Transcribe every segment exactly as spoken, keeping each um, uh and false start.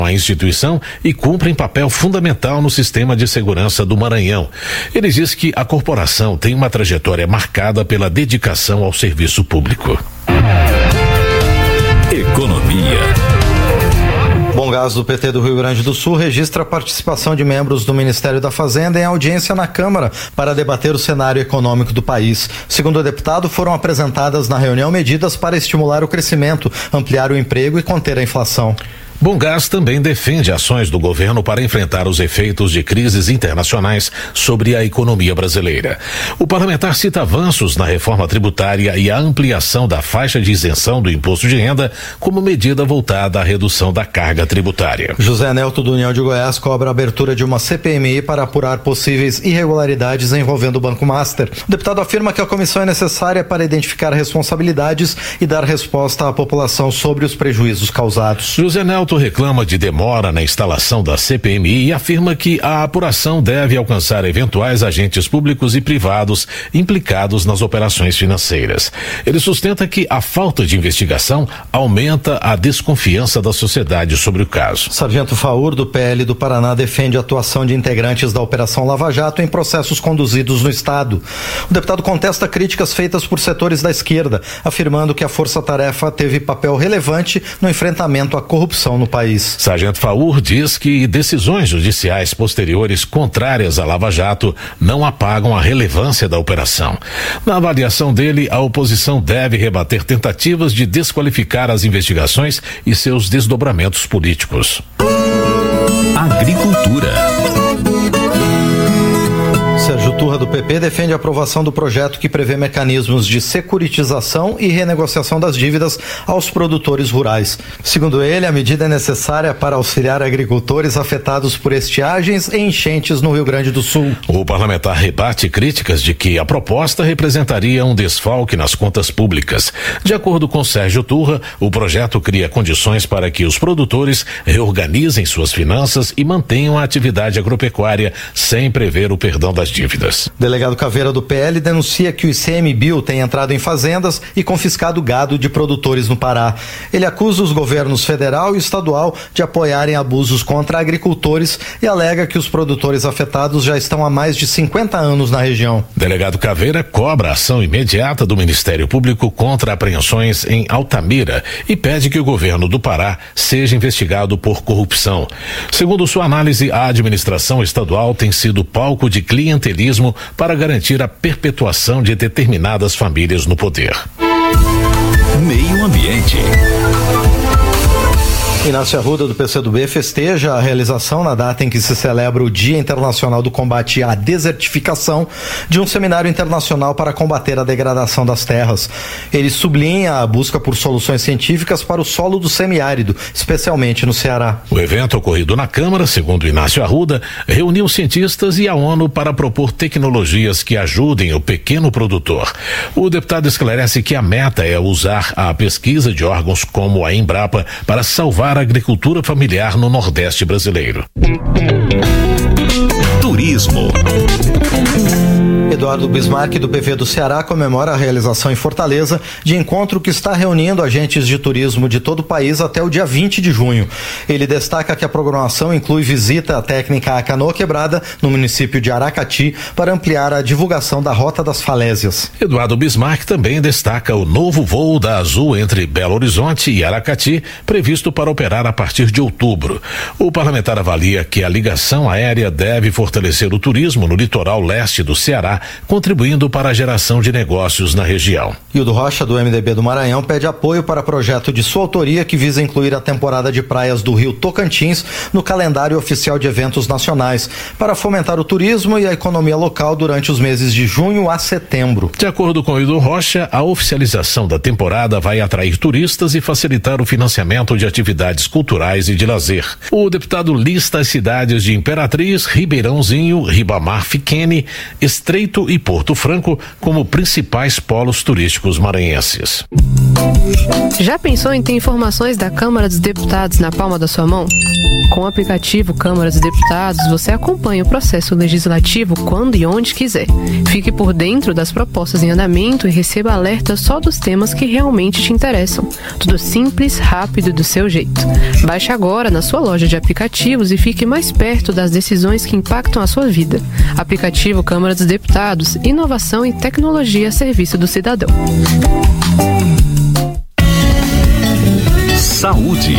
a instituição e cumprem papel fundamental no sistema de segurança do Maranhão. Ele diz que a corporação tem uma trajetória marcada pela dedicação ao serviço público. Economia. Bongás do P T do Rio Grande do Sul registra a participação de membros do Ministério da Fazenda em audiência na Câmara para debater o cenário econômico do país. Segundo o deputado, foram apresentadas na reunião medidas para estimular o crescimento, ampliar o emprego e conter a inflação. Bongás também defende ações do governo para enfrentar os efeitos de crises internacionais sobre a economia brasileira. O parlamentar cita avanços na reforma tributária e a ampliação da faixa de isenção do imposto de renda como medida voltada à redução da carga tributária. José Nelto, do União de Goiás, cobra a abertura de uma C P M I para apurar possíveis irregularidades envolvendo o Banco Master. O deputado afirma que a comissão é necessária para identificar responsabilidades e dar resposta à população sobre os prejuízos causados. José Nelto reclama de demora na instalação da C P M I e afirma que a apuração deve alcançar eventuais agentes públicos e privados implicados nas operações financeiras. Ele sustenta que a falta de investigação aumenta a desconfiança da sociedade sobre o caso. Sargento Faur, do P L do Paraná, defende a atuação de integrantes da Operação Lava Jato em processos conduzidos no Estado. O deputado contesta críticas feitas por setores da esquerda, afirmando que a Força-Tarefa teve papel relevante no enfrentamento à corrupção no país. Sargento Faur diz que decisões judiciais posteriores contrárias à Lava Jato não apagam a relevância da operação. Na avaliação dele, a oposição deve rebater tentativas de desqualificar as investigações e seus desdobramentos políticos. Agricultura. Sérgio Turra, do P P, defende a aprovação do projeto que prevê mecanismos de securitização e renegociação das dívidas aos produtores rurais. Segundo ele, a medida é necessária para auxiliar agricultores afetados por estiagens e enchentes no Rio Grande do Sul. O parlamentar rebate críticas de que a proposta representaria um desfalque nas contas públicas. De acordo com Sérgio Turra, o projeto cria condições para que os produtores reorganizem suas finanças e mantenham a atividade agropecuária sem prever o perdão das dívidas. Delegado Caveira, do P L, denuncia que o ICMBio tem entrado em fazendas e confiscado gado de produtores no Pará. Ele acusa os governos federal e estadual de apoiarem abusos contra agricultores e alega que os produtores afetados já estão há mais de cinquenta anos na região. Delegado Caveira cobra a ação imediata do Ministério Público contra apreensões em Altamira e pede que o governo do Pará seja investigado por corrupção. Segundo sua análise, a administração estadual tem sido palco de clientelismo para garantir a perpetuação de determinadas famílias no poder. Meio Ambiente. Inácio Arruda, do P C do B, festeja a realização, na data em que se celebra o Dia Internacional do Combate à Desertificação, de um seminário internacional para combater a degradação das terras. Ele sublinha a busca por soluções científicas para o solo do semiárido, especialmente no Ceará. O evento, ocorrido na Câmara, segundo Inácio Arruda, reuniu cientistas e a ONU para propor tecnologias que ajudem o pequeno produtor. O deputado esclarece que a meta é usar a pesquisa de órgãos como a Embrapa para salvar a agricultura familiar no Nordeste brasileiro. Turismo. Eduardo Bismarck, do P V do Ceará, comemora a realização em Fortaleza de encontro que está reunindo agentes de turismo de todo o país até o dia vinte de junho. Ele destaca que a programação inclui visita à técnica à Canoa Quebrada, no município de Aracati, para ampliar a divulgação da Rota das Falésias. Eduardo Bismarck também destaca o novo voo da Azul entre Belo Horizonte e Aracati, previsto para operar a partir de outubro. O parlamentar avalia que a ligação aérea deve fortalecer o turismo no litoral leste do Ceará, contribuindo para a geração de negócios na região. Hildo Rocha, do M D B do Maranhão, pede apoio para projeto de sua autoria que visa incluir a temporada de praias do Rio Tocantins no calendário oficial de eventos nacionais, para fomentar o turismo e a economia local durante os meses de junho a setembro. De acordo com Hildo Rocha, a oficialização da temporada vai atrair turistas e facilitar o financiamento de atividades culturais e de lazer. O deputado lista as cidades de Imperatriz, Ribeirãozinho, Ribamar Fiquene, Estreito Bonito e Porto Franco como principais polos turísticos maranhenses. Já pensou em ter informações da Câmara dos Deputados na palma da sua mão? Com o aplicativo Câmara dos Deputados, você acompanha o processo legislativo quando e onde quiser. Fique por dentro das propostas em andamento e receba alertas só dos temas que realmente te interessam. Tudo simples, rápido e do seu jeito. Baixe agora na sua loja de aplicativos e fique mais perto das decisões que impactam a sua vida. Aplicativo Câmara dos Deputados, inovação e tecnologia a serviço do cidadão. Saúde.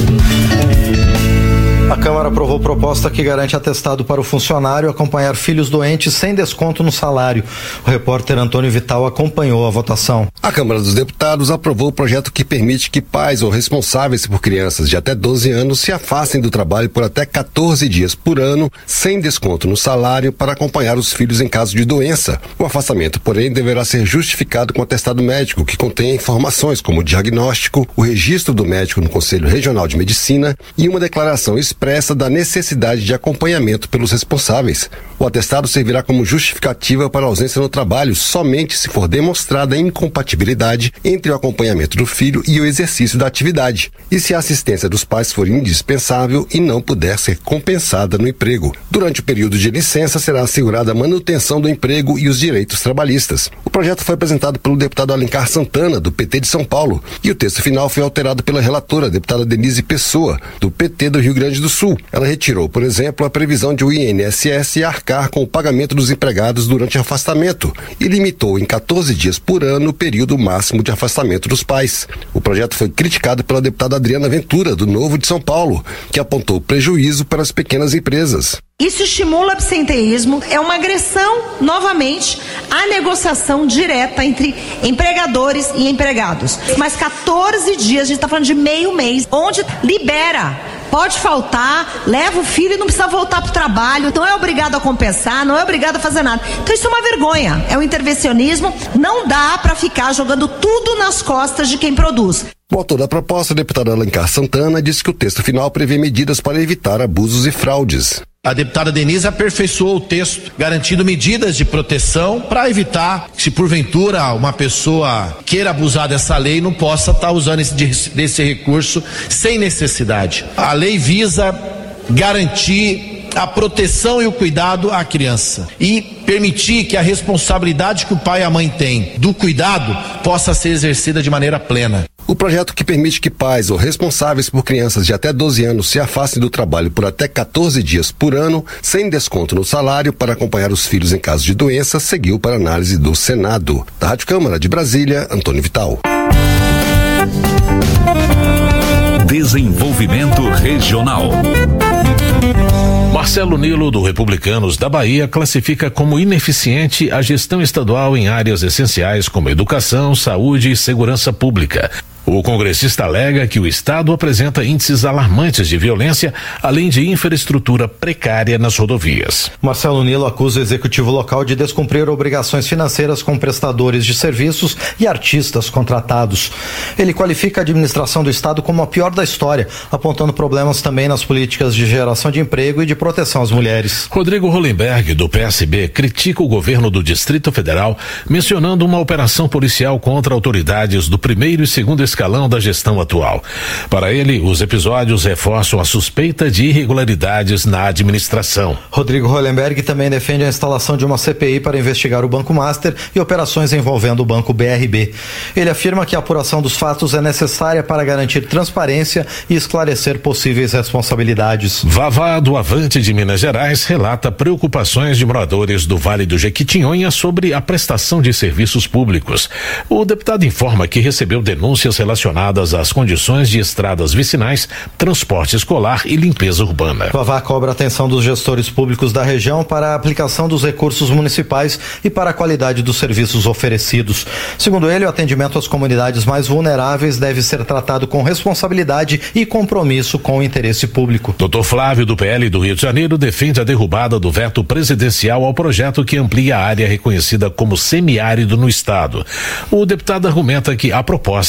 A Câmara aprovou proposta que garante atestado para o funcionário acompanhar filhos doentes sem desconto no salário. O repórter Antônio Vital acompanhou a votação. A Câmara dos Deputados aprovou o projeto que permite que pais ou responsáveis por crianças de até doze anos se afastem do trabalho por até quatorze dias por ano, sem desconto no salário, para acompanhar os filhos em caso de doença. O afastamento, porém, deverá ser justificado com atestado médico, que contém informações como o diagnóstico, o registro do médico no Conselho Regional de Medicina e uma declaração expressa da necessidade de acompanhamento pelos responsáveis. O atestado servirá como justificativa para a ausência no trabalho somente se for demonstrada a incompatibilidade entre o acompanhamento do filho e o exercício da atividade, e se a assistência dos pais for indispensável e não puder ser compensada no emprego. Durante o período de licença será assegurada a manutenção do emprego e os direitos trabalhistas. O projeto foi apresentado pelo deputado Alencar Santana, do P T de São Paulo, e o texto final foi alterado pela relatora, a deputada Denise Pessoa, do P T do Rio Grande do Sul. Ela retirou, por exemplo, a previsão de o I N S S arcar com o pagamento dos empregados durante afastamento e limitou em quatorze dias por ano o período máximo de afastamento dos pais. O projeto foi criticado pela deputada Adriana Ventura, do Novo de São Paulo, que apontou prejuízo para as pequenas empresas. Isso estimula o absenteísmo, é uma agressão, novamente, à negociação direta entre empregadores e empregados. Mas quatorze dias, a gente está falando de meio mês, onde libera. Pode faltar, leva o filho e não precisa voltar para o trabalho, não é obrigado a compensar, não é obrigado a fazer nada. Então isso é uma vergonha, é um intervencionismo, não dá para ficar jogando tudo nas costas de quem produz. O autor da proposta, o deputado Alencar Santana, disse que o texto final prevê medidas para evitar abusos e fraudes. A deputada Denise aperfeiçoou o texto, garantindo medidas de proteção para evitar que, se porventura uma pessoa queira abusar dessa lei, não possa estar usando esse, desse recurso sem necessidade. A lei visa garantir a proteção e o cuidado à criança e permitir que a responsabilidade que o pai e a mãe têm do cuidado possa ser exercida de maneira plena. O projeto que permite que pais ou responsáveis por crianças de até doze anos se afastem do trabalho por até quatorze dias por ano, sem desconto no salário, para acompanhar os filhos em caso de doença, seguiu para análise do Senado. Da Rádio Câmara de Brasília, Antônio Vital. Desenvolvimento Regional. Marcelo Nilo, do Republicanos da Bahia, classifica como ineficiente a gestão estadual em áreas essenciais como educação, saúde e segurança pública. O congressista alega que o Estado apresenta índices alarmantes de violência, além de infraestrutura precária nas rodovias. Marcelo Nilo acusa o executivo local de descumprir obrigações financeiras com prestadores de serviços e artistas contratados. Ele qualifica a administração do Estado como a pior da história, apontando problemas também nas políticas de geração de emprego e de proteção às mulheres. Rodrigo Hollenberg, do P S B, critica o governo do Distrito Federal, mencionando uma operação policial contra autoridades do primeiro e segundo escalão da gestão atual. Para ele, os episódios reforçam a suspeita de irregularidades na administração. Rodrigo Hollenberg também defende a instalação de uma C P I para investigar o Banco Master e operações envolvendo o Banco B R B. Ele afirma que a apuração dos fatos é necessária para garantir transparência e esclarecer possíveis responsabilidades. Vavá, do Avante de Minas Gerais, relata preocupações de moradores do Vale do Jequitinhonha sobre a prestação de serviços públicos. O deputado informa que recebeu denúncias relacionadas às condições de estradas vicinais, transporte escolar e limpeza urbana. Vavá cobra a atenção dos gestores públicos da região para a aplicação dos recursos municipais e para a qualidade dos serviços oferecidos. Segundo ele, o atendimento às comunidades mais vulneráveis deve ser tratado com responsabilidade e compromisso com o interesse público. doutor Flávio, do P L do Rio de Janeiro, defende a derrubada do veto presidencial ao projeto que amplia a área reconhecida como semiárido no estado. O deputado argumenta que a proposta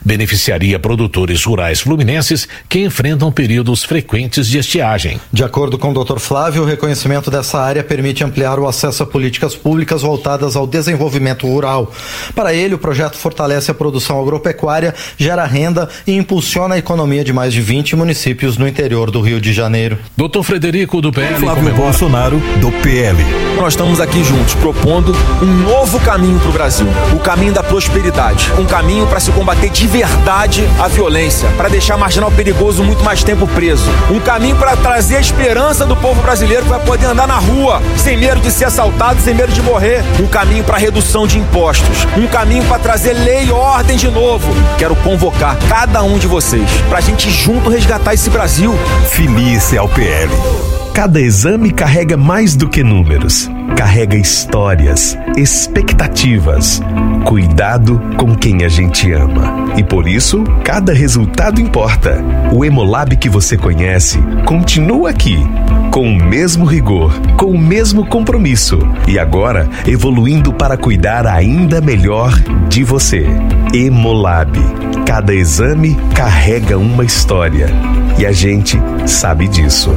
beneficiaria produtores rurais fluminenses que enfrentam períodos frequentes de estiagem. De acordo com o doutor Flávio, o reconhecimento dessa área permite ampliar o acesso a políticas públicas voltadas ao desenvolvimento rural. Para ele, o projeto fortalece a produção agropecuária, gera renda e impulsiona a economia de mais de vinte municípios no interior do Rio de Janeiro. doutor Frederico, do P L, Flávio comemora... Bolsonaro, do P L. Nós estamos aqui juntos, propondo um novo caminho para o Brasil, o caminho da prosperidade, um caminho para se combater de verdade a violência, para deixar marginal perigoso muito mais tempo preso, um caminho para trazer a esperança do povo brasileiro que vai poder andar na rua sem medo de ser assaltado, sem medo de morrer, um caminho para redução de impostos, um caminho para trazer lei e ordem de novo. Quero convocar cada um de vocês para a gente junto resgatar esse Brasil. Feliz é o P L. Cada exame carrega mais do que números. Carrega histórias, expectativas, cuidado com quem a gente ama. E por isso, cada resultado importa. O Hemolab que você conhece continua aqui, com o mesmo rigor, com o mesmo compromisso. E agora, evoluindo para cuidar ainda melhor de você. Hemolab. Cada exame carrega uma história. E a gente sabe disso.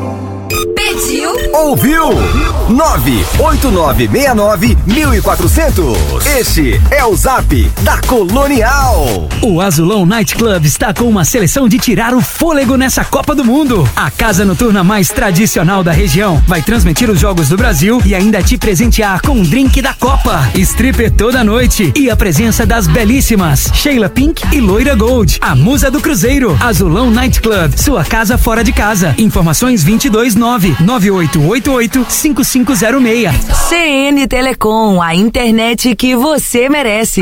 Pediu? Ouviu? nove oito nove seis nove mil e quatrocentos. Este é o Zap da Colonial. O Azulão Night Club está com uma seleção de tirar o fôlego nessa Copa do Mundo. A casa noturna mais tradicional da região vai transmitir os jogos do Brasil e ainda te presentear com um drink da Copa, stripper toda noite e a presença das belíssimas Sheila Pink e Loira Gold, a musa do Cruzeiro. Azulão Night Club, sua casa fora de casa. Informações vinte e dois nove nove oito oito oito cinco cinco zero seis. C N Telecom, a internet que você merece.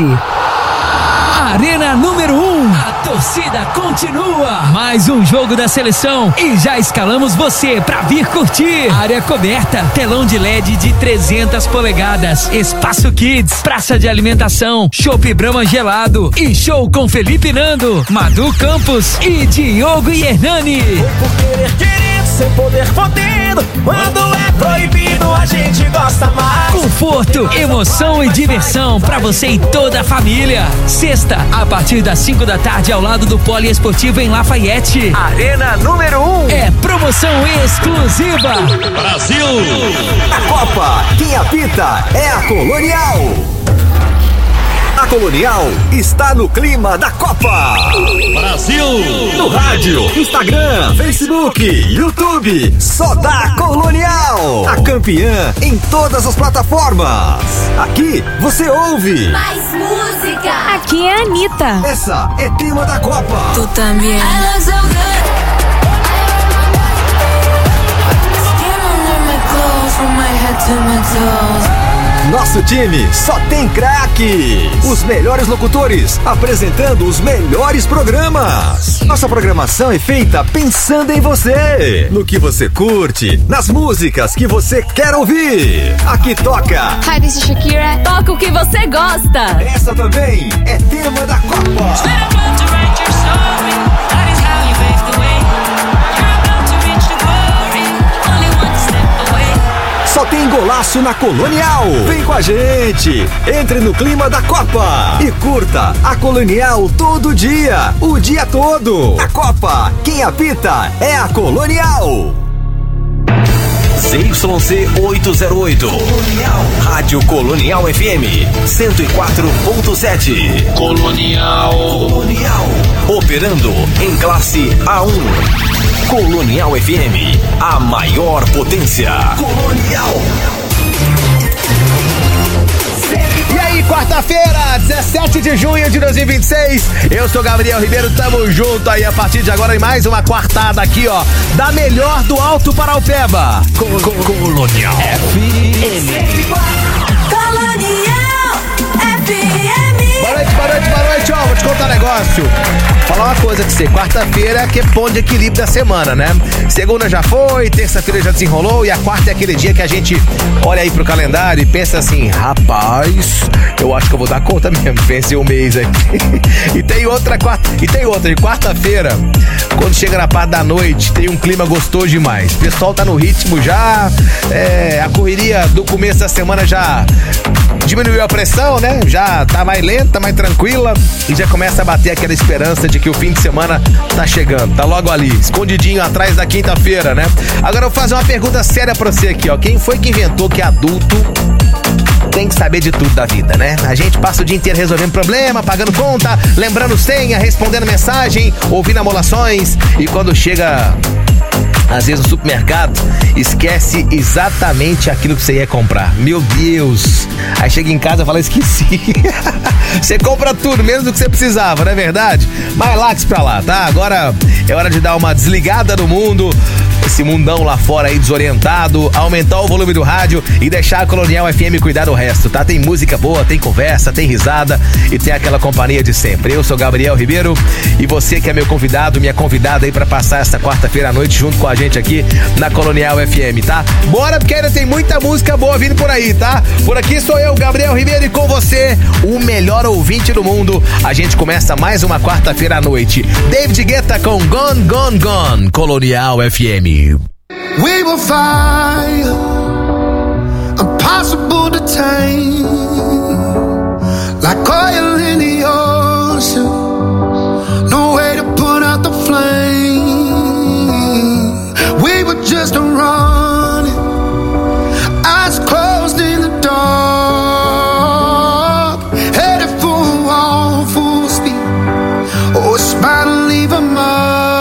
Arena número um. A torcida continua. Mais um jogo da seleção e já escalamos você pra vir curtir. Área coberta, telão de L E D de trezentas polegadas, espaço kids, praça de alimentação, chopp Brahma gelado e show com Felipe Nando, Madu Campos e Diogo e Hernani. Por querer querido, sem poder podendo, quando é proibido a gente gosta mais. Conforto, emoção e diversão pra você e toda a família. Sexta, a partir das cinco da tarde, ao lado do Poliesportivo em Lafayette. Arena número um. É promoção exclusiva. Brasil. A Copa, quem apita é a Colonial. A Colonial está no clima da Copa. Brasil. No rádio, Instagram, Facebook, YouTube, só da Colonial. A campeã em todas as plataformas. Aqui você ouve mais música. Aqui é a Anitta. Essa é tema da Copa. Tu também. Nosso time só tem craques. Os melhores locutores apresentando os melhores programas. Nossa programação é feita pensando em você, no que você curte, nas músicas que você quer ouvir. Aqui toca Hi, this is Shakira. Toca o que você gosta. Essa também é tema da Copa. Só tem golaço na Colonial. Vem com a gente. Entre no clima da Copa e curta a Colonial todo dia, o dia todo. A Copa, quem apita é a Colonial. Z Y C oitocentos e oito. Colonial. Rádio Colonial F M cento e quatro ponto sete. Colonial. Colonial. Operando em classe A um. Colonial F M, a maior potência. Colonial. E aí, quarta-feira, dezessete de junho de dois mil e vinte e seis, eu sou Gabriel Ribeiro, tamo junto aí a partir de agora em mais uma quartada aqui, ó, da melhor do Alto Paraupeba. Col Colonial F M. Colonial F M. Boa noite, boa noite, boa noite, ó, vou te contar um negócio. Falar uma coisa pra você, quarta-feira que é ponto de equilíbrio da semana, né? Segunda já foi, terça-feira já desenrolou e a quarta é aquele dia que a gente olha aí pro calendário e pensa assim, rapaz, eu acho que eu vou dar conta mesmo, pensei um mês aqui. E tem outra quarta, e tem outra, de quarta-feira, quando chega na parte da noite, tem um clima gostoso demais. O pessoal tá no ritmo já, é, a correria do começo da semana já diminuiu a pressão, né? Já tá mais lenta. tá mais tranquila e já começa a bater aquela esperança de que o fim de semana tá chegando, tá logo ali, escondidinho atrás da quinta-feira, né? Agora eu vou fazer uma pergunta séria pra você aqui, ó. Quem foi que inventou que adulto tem que saber de tudo da vida, né? A gente passa o dia inteiro resolvendo problema, pagando conta, lembrando senha, respondendo mensagem, ouvindo amolações, e quando chega, às vezes, no supermercado, esquece exatamente aquilo que você ia comprar. Meu Deus! Aí chega em casa e fala, esqueci. Você compra tudo, menos do que você precisava, não é verdade? Mas relax pra lá, tá? Agora é hora de dar uma desligada no mundo, esse mundão lá fora aí desorientado, aumentar o volume do rádio e deixar a Colonial F M cuidar do resto, tá? Tem música boa, tem conversa, tem risada e tem aquela companhia de sempre. Eu sou Gabriel Ribeiro e você que é meu convidado, minha convidada aí pra passar essa quarta-feira à noite junto com a gente aqui na Colonial F M, tá? Bora, porque ainda tem muita música boa vindo por aí, tá? Por aqui sou eu, Gabriel Ribeiro, e com você, o melhor ouvinte do mundo. A gente começa mais uma quarta-feira à noite. David Guetta com Gone, Gone, Gone, Colonial F M. We will fire, impossible to tame, like oil in the ocean, no way to put out the flame. We were just running, eyes closed in the dark, headed for a wall, full speed. Oh, it's about to leave a mark.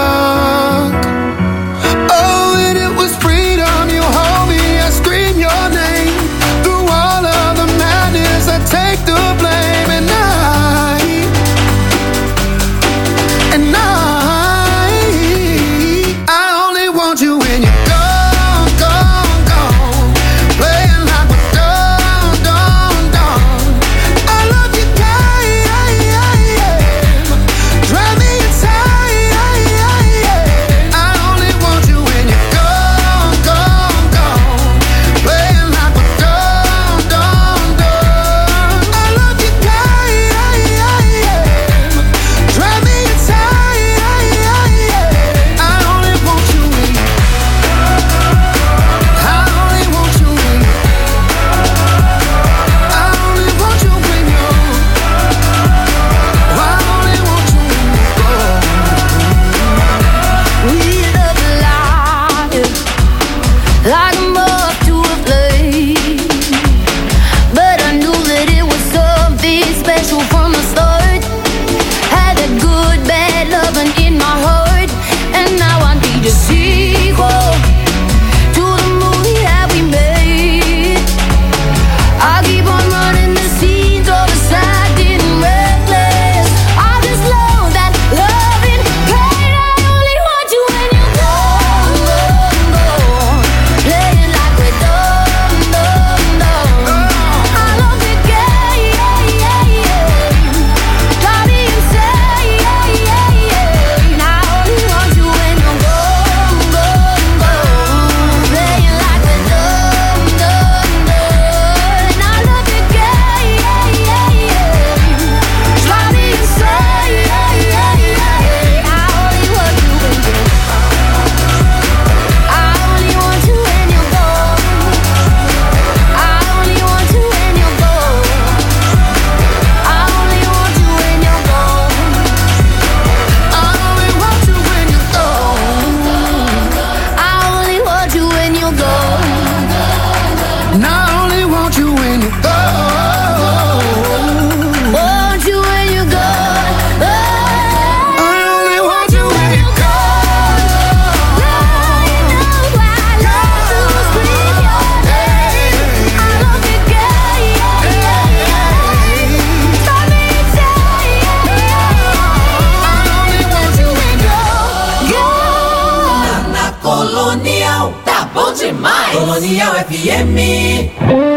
Colonial F M.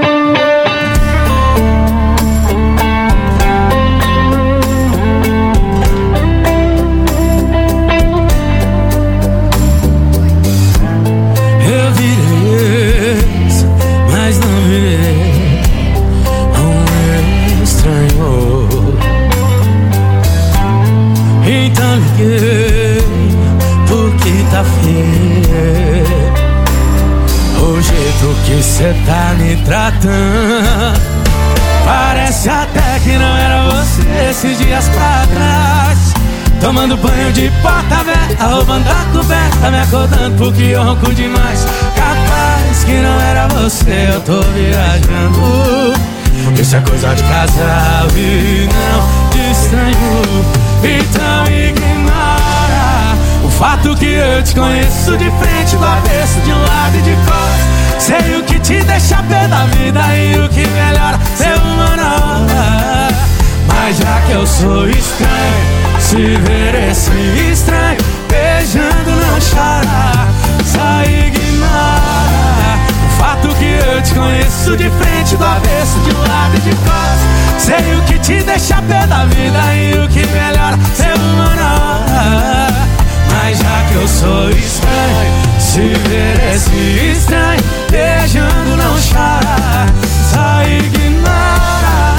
Eu virei ex, mas não virei um estranho. Então liguei porque tá feio o jeito que cê tá me tratando. Parece até que não era você. esses dias pra trás. Tomando banho de porta aberta, roubando a coberta, me acordando porque eu ronco demais. Capaz que não era você, eu tô viajando. Isso é coisa de casal e não de estranho. Então ignora o fato que eu te conheço de frente, do avesso, de um lado e de costas. Sei o que te deixa pé da vida e o que melhora ser uma hora. Mas já que eu sou estranho, se ver esse estranho beijando não chora. Só ignora o fato que eu te conheço de frente, do avesso, de um lado e de costas. Sei o que te deixa pé da vida e o que melhora ser humano. Mas já que eu sou estranho, se ver esse estranho beijando não chora. Só ignora.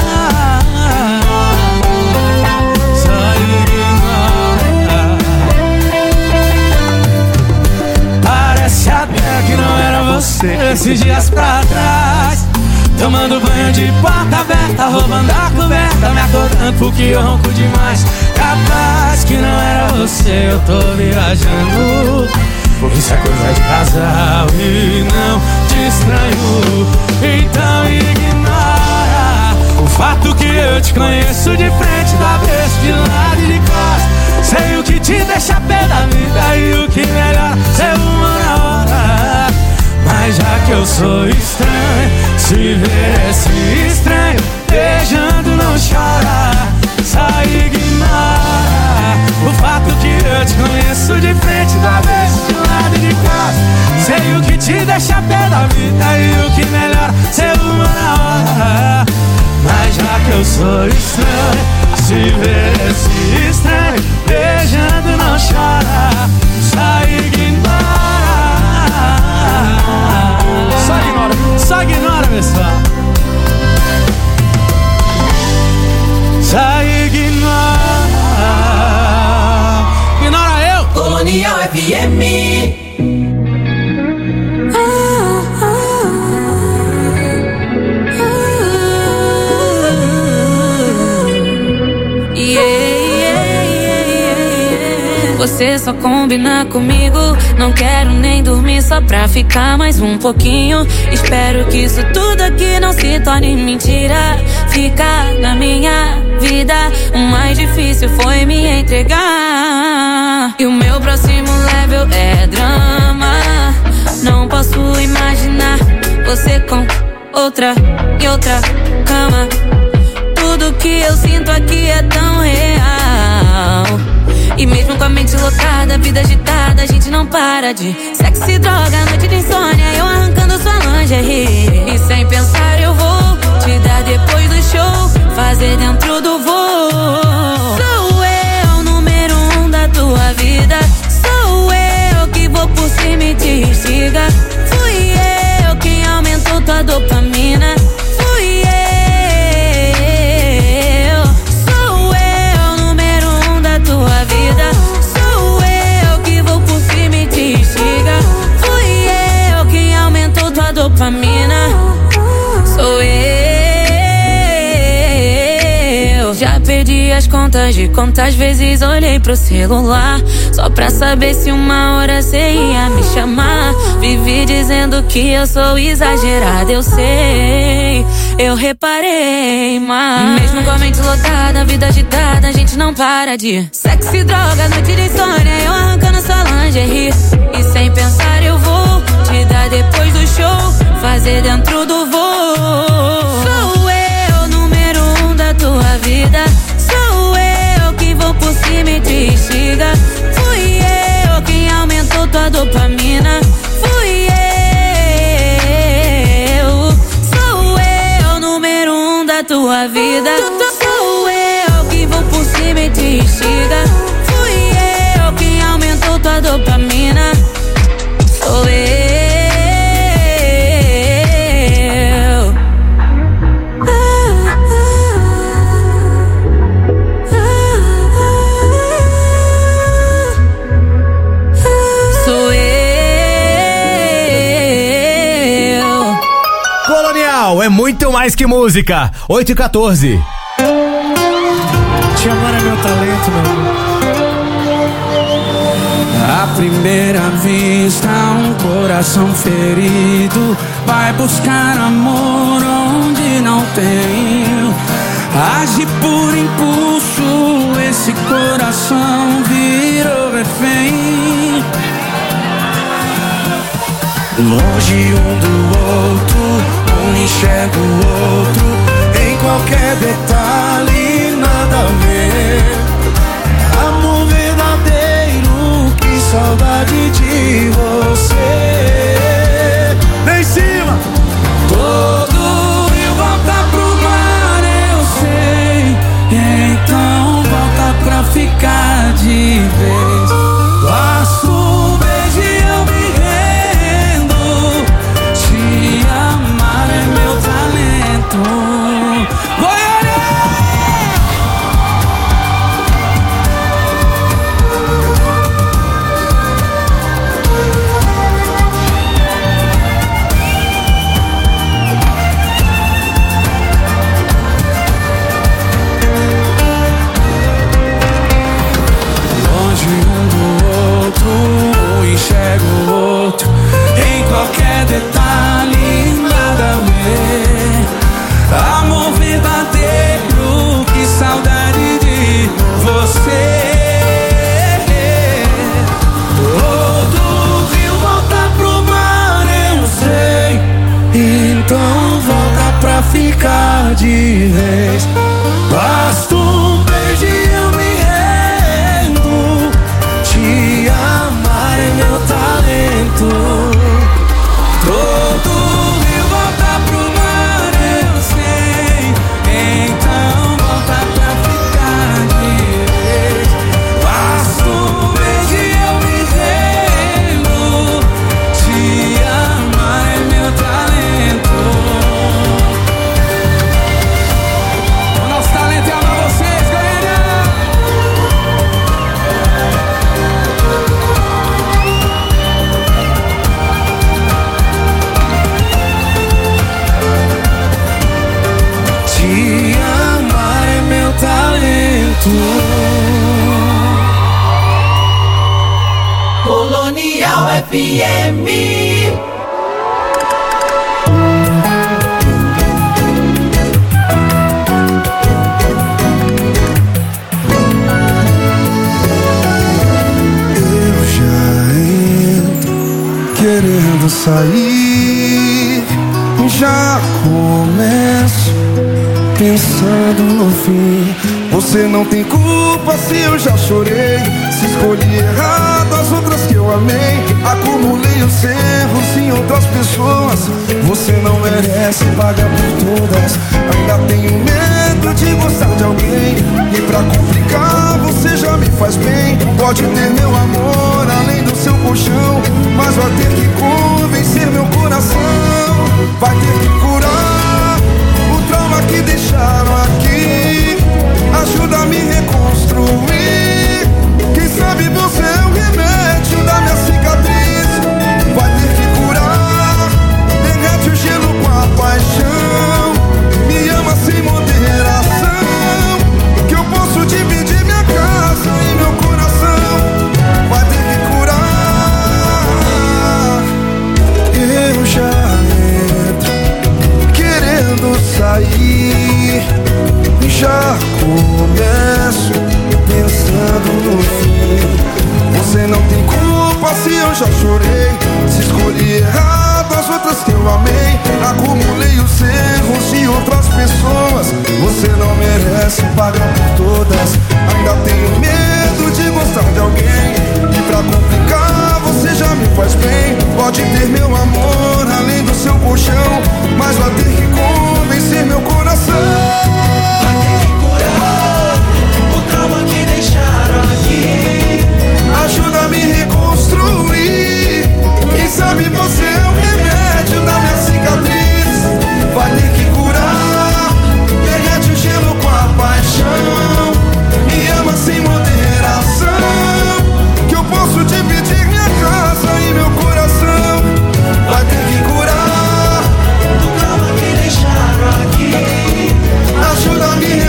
Até que não era você esses dias pra trás. Tomando banho de porta aberta, roubando a coberta, me acordando porque eu ronco demais. Capaz que não era você, eu tô viajando. Isso é coisa de casal e não de estranho. Então ignora o fato que eu te conheço de frente, do avesso, de lado e de costas. Sei o que te deixa pé da vida e o que melhora ser uma hora. Mas já que eu sou estranho, se ver esse estranho beijando não chora. Só ignora o fato que eu te conheço de frente, do avesso, de lado e de costas. Sei o que te deixa pé da vida e o que melhora ser uma hora. Mas já que eu sou estranho, se ver esse estranho beijando não chora. Só ignora. Só ignora, só ignora, pessoal. Só ignora. Ignora eu. Colonial F M. Você só combina comigo, não quero nem dormir só pra ficar mais um pouquinho. Espero que isso tudo aqui não se torne mentira. Ficar na minha vida, o mais difícil foi me entregar. E o meu próximo level é drama. Não posso imaginar você com outra e outra cama. Tudo que eu sinto aqui é tão real. E mesmo com a mente lotada, vida agitada, a gente não para de sexo e droga, noite de insônia, eu arrancando sua lingerie. E sem pensar eu vou te dar depois do show, fazer dentro do voo. Sou eu, número um da tua vida. Sou eu que vou por cima e te instiga. Fui eu quem aumentou tua dopamina. Fui eu. Sou eu, número um da tua vida. Sou eu que vou por cima e te instiga. Fui eu quem aumentou tua dopamina. Sou eu. Já perdi as contas de quantas vezes olhei pro celular só pra saber se uma hora cê ia me chamar. Vivi dizendo que eu sou exagerada, eu sei, eu reparei, mas mesmo com a mente lotada, vida agitada, a gente não para de sexo e droga, noite de insônia, eu arrancando sua lingerie. E sem pensar eu vou te dar depois do show, fazer dentro do voo. Sou eu, número um da tua vida. Sou eu que vou por cima e te instiga. Fui eu quem aumentou tua dopamina. Fui eu. Sou eu, número um da tua vida. Sou eu que vou por cima e te instiga. Fui eu quem aumentou tua dopamina. Sou eu. É muito mais que música. oito e quatorze. Te amar é meu talento, meu amor. À primeira vista, um coração ferido vai buscar amor onde não tem. Age por impulso, esse coração virou refém. Longe um do outro, um enxerga o outro, em qualquer detalhe, nada a ver. Amor verdadeiro, que saudade de você. Vem em cima! Todo rio volta pro mar, eu sei. Então volta pra ficar de vez. Basta um beijo e eu me rendo. Te amar é meu talento. Goiânia! Um enxerga o outro, em qualquer detalhe, nada a ver. Amor verdadeiro, que saudade de você. Todo rio volta pro mar, eu sei. Então volta pra ficar de vez. Basta um beijo e eu me rendo. Te amar é meu talento. Todo rio volta pro mar, eu sei. Então volta pra ficar de vez. Basta um beijo e eu me rendo. Te amar é meu talento. O nosso talento é amar vocês, galera. Te amar é meu talento. Colonial F M. Eu já entro querendo sair, já começo pensando no fim. Você não tem culpa se eu já chorei, se escolhi errado as outras que eu amei. Acumulei os erros em outras pessoas. Você não merece pagar por todas. Ainda tenho medo de gostar de alguém, e pra complicar você já me faz bem. Pode ter meu amor além do seu colchão, mas vai ter que convencer meu coração. Vai ter que curar o trauma que deixaram aqui. Ajuda a me reconstruir. Quem sabe você é o remédio da minha cicatriz. Vai ter que curar. Derrete o gelo com a paixão. Me ama sem moderação, que eu posso dividir minha casa e meu coração. Vai ter que curar. Eu já entro querendo sair, já começo pensando no fim. Você não tem culpa se eu já chorei, se escolhi errado as outras que eu amei. Acumulei os erros de outras pessoas. Você não merece pagar por todas. Ainda tenho medo de gostar de alguém, e pra complicar você já me faz bem. Pode ter meu amor além do seu colchão, mas vai ter que convencer meu coração. Vai ter que curar o trauma que deixaram aqui. Ajuda a me reconstruir. Quem sabe você é o remédio da minha cicatriz. Vai ter que curar. Derrete o gelo com a paixão. Me ama sem moderação, que eu posso dividir minha casa e meu coração. Vai ter que curar o trauma que deixaram aqui. Ajuda a me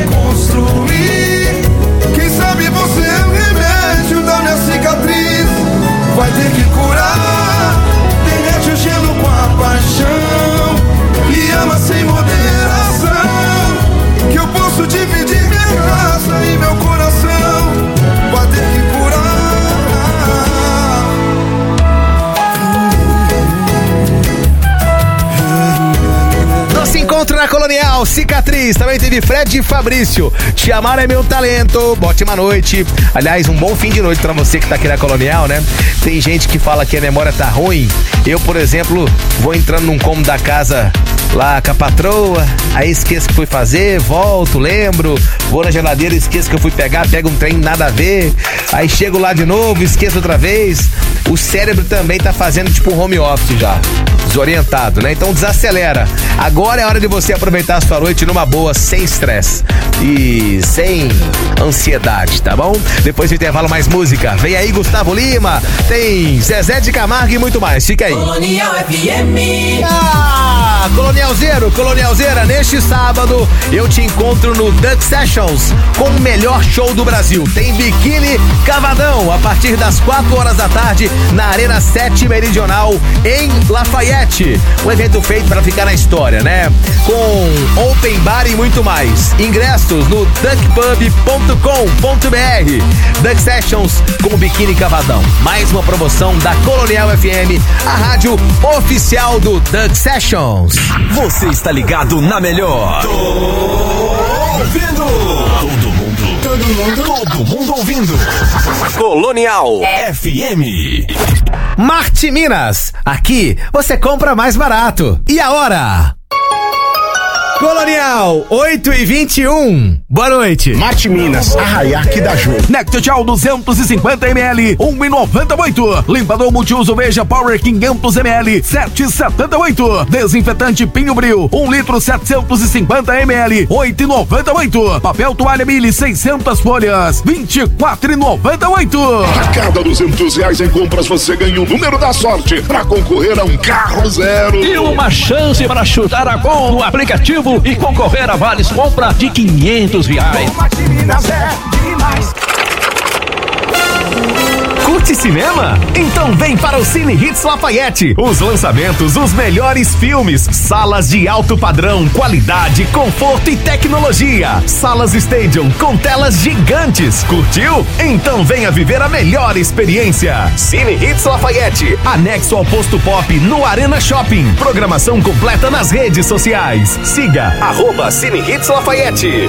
encontro na Colonial, Cicatriz, também teve Fred e Fabrício, Te Amar é Meu Talento, ótima noite. Aliás, um bom fim de noite pra você que tá aqui na Colonial, né? Tem gente que fala que a memória tá ruim. Eu, por exemplo, vou entrando num cômodo da casa lá com a patroa, aí esqueço que fui fazer, volto, lembro, vou na geladeira, esqueço que eu fui pegar, pego um trem nada a ver, aí chego lá de novo, esqueço outra vez. O cérebro também tá fazendo tipo um home office já, desorientado, né? Então desacelera. Agora é hora de você aproveitar a sua noite numa boa, sem estresse e sem ansiedade, tá bom? Depois do intervalo, mais música. Vem aí Gustavo Lima, tem Zezé de Camargo e muito mais. Fica aí. Colonial F M. Ah, Colonialzeiro, Colonialzeira, neste sábado eu te encontro no Duck Sessions com o melhor show do Brasil. Tem Biquíni Cavadão a partir das quatro horas da tarde na Arena sete Meridional em Lafayette. Um evento feito para ficar na história, né? Com open bar e muito mais. Ingressos no duck pub ponto com ponto b r. Duck Sessions com Biquíni Cavadão. Mais uma promoção da Colonial F M, a rádio oficial do Duck Sessions. Você está ligado na melhor. Tô ouvindo. Todo mundo. Todo mundo. Todo mundo ouvindo. Colonial F M. Marte Minas. Aqui você compra mais barato. E a hora? Colonial, oito e vinte e um. Boa noite. Marte Minas, Arraiaque da Ju. Nectotial duzentos e cinquenta mililitros, um e noventa e oito. Limpador multiuso Veja Power quinhentos mililitros, sete e setenta e oito. Desinfetante Pinho Bril, um litro setecentos e cinquenta mililitros, oito e noventa e oito. Papel toalha Mili seiscentas folhas, vinte e quatro e noventa e oito. A cada duzentos reais em compras você ganha o número da sorte para concorrer a um carro zero. E uma chance para chutar a gol no aplicativo e concorrer a vales compra de quinhentos reais. Curte cinema? Então vem para o Cine Hits Lafayette. Os lançamentos, os melhores filmes, salas de alto padrão, qualidade, conforto e tecnologia. Salas Stadium com telas gigantes. Curtiu? Então venha viver a melhor experiência. Cine Hits Lafayette, anexo ao Posto Pop no Arena Shopping. Programação completa nas redes sociais. Siga arroba Cine Hits Lafayette.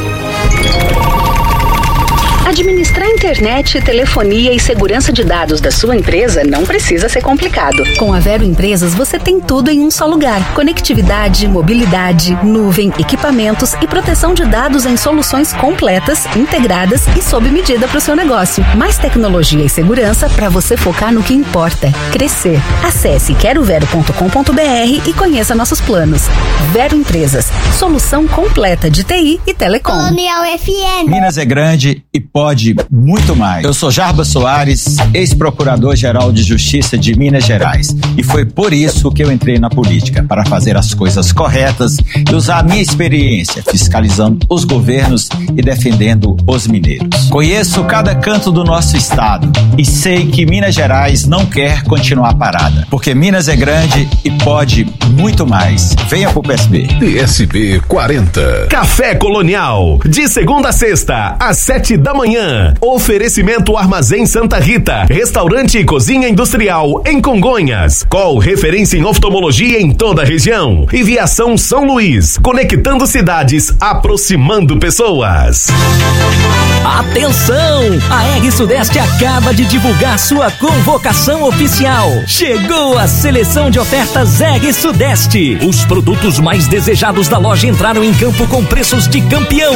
Administrar internet, telefonia e segurança de dados da sua empresa não precisa ser complicado. Com a Vero Empresas você tem tudo em um só lugar. Conectividade, mobilidade, nuvem, equipamentos e proteção de dados em soluções completas, integradas e sob medida para o seu negócio. Mais tecnologia e segurança para você focar no que importa, crescer. Acesse quero vero ponto com ponto b r e conheça nossos planos. Vero Empresas, solução completa de T I e telecom. Colonial F M. Minas é grande e pode muito mais. Eu sou Jarba Soares, ex-procurador-geral de Justiça de Minas Gerais. E foi por isso que eu entrei na política, para fazer as coisas corretas e usar a minha experiência fiscalizando os governos e defendendo os mineiros. Conheço cada canto do nosso estado e sei que Minas Gerais não quer continuar parada, porque Minas é grande e pode muito mais. Venha pro P S B. P S B quarenta. Café Colonial, de segunda a sexta, às sete da manhã. Oferecimento Armazém Santa Rita, restaurante e cozinha industrial em Congonhas. Call referência em oftalmologia em toda a região. E Viação São Luís, conectando cidades, aproximando pessoas. Atenção! A R Sudeste acaba de divulgar sua convocação oficial. Chegou a seleção de ofertas R Sudeste. Os produtos mais desejados da loja entraram em campo com preços de campeão.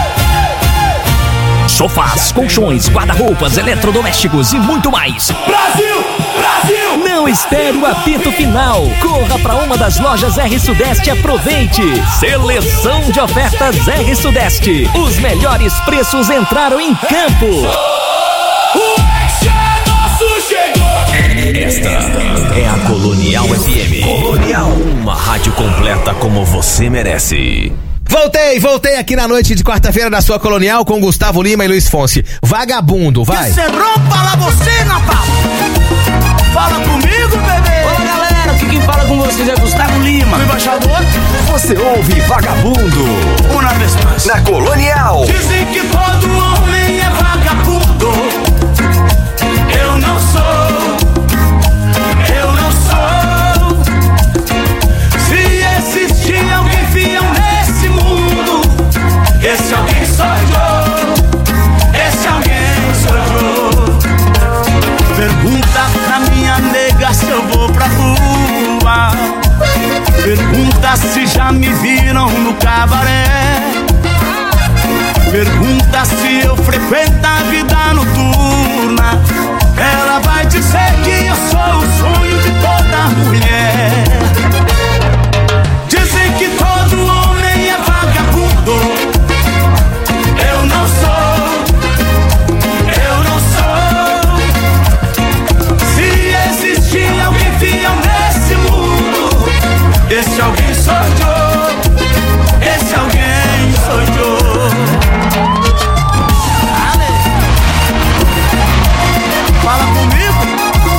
Sofás, colchões, guarda-roupas, eletrodomésticos e muito mais. Brasil! Brasil! Não espere o apito final. Corra para uma das lojas R Sudeste e aproveite. Seleção de ofertas R Sudeste. Os melhores preços entraram em campo. O Ex é nosso, chegou! Esta é a Colonial F M. Colonial, uma rádio completa como você merece. Voltei, voltei aqui na noite de quarta-feira da sua Colonial com Gustavo Lima e Luiz Fonsi. Vagabundo, vai. Que cê rompa lá você, Natal. Fala comigo, bebê. Olá, galera, aqui quem fala com vocês é Gustavo Lima. O embaixador. Você ouve Vagabundo. Uma vez mais. Na Colonial. Dizem que todo homem é vagabundo. Eu não sou. Eu não sou. Se existir alguém fiel nele, Esse alguém sou eu. Esse alguém sou eu. Fala comigo.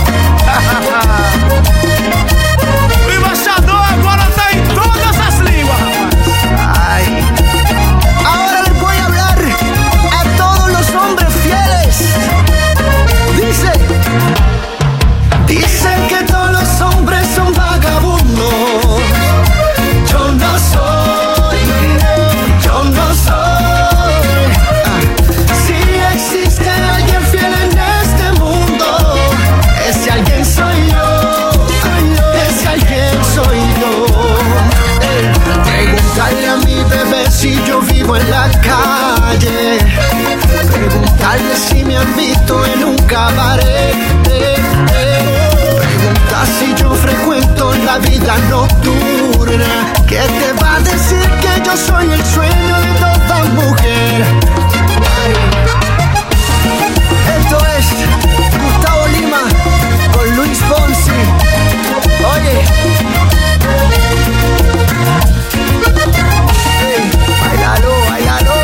O embaixador agora tá em todas as línguas, rapaz. Ay. Ahora les voy a hablar a todos los hombres fieles. Dice, dicen que todos los hombres son vagabundos. Yo no soy, yo no soy. Ah. Si existe alguien fiel en este mundo, ese alguien soy yo, ese alguien soy yo. Eh, Preguntarle a mi bebé si yo vivo en la calle. Preguntarle si me han visto en un cabaret. Eh, eh. Preguntar si yo frecuento la vida nocturna. ¿Qué te va a decir que yo soy el sueño de toda mujer? Esto es Gustavo Lima con Luis Fonsi. Oye, hey, bailalo, bailalo.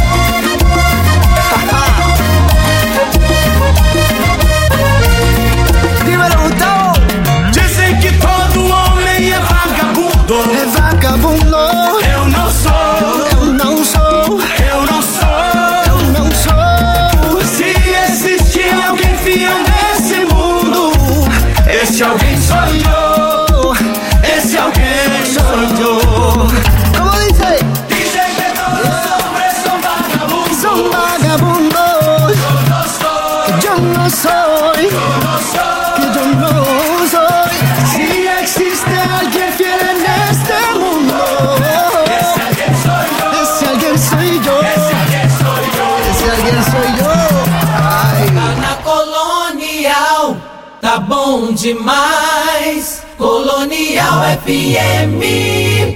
Dímelo, Gustavo. Dizem que todo homem é vagabundo. É vagabundo. Eu não sou. Eu não sou. Eu não sou. Eu não sou. Se existir alguém fiel nesse mundo, esse alguém sou eu. Esse alguém sou eu. ¿Cómo dice? Dizem que todos os hombres são vagabundos. Son vagabundos. Eu não sou. Yo no soy. Eu não sou. Que yo no soy. Si existe alguien fiel en este mundo, Esse alguém sou eu. ese alguien soy yo. Esse alguém sou eu. Ese alguien soy yo. Ay. Tá na Colonial, tá bom demais. Colonial F M.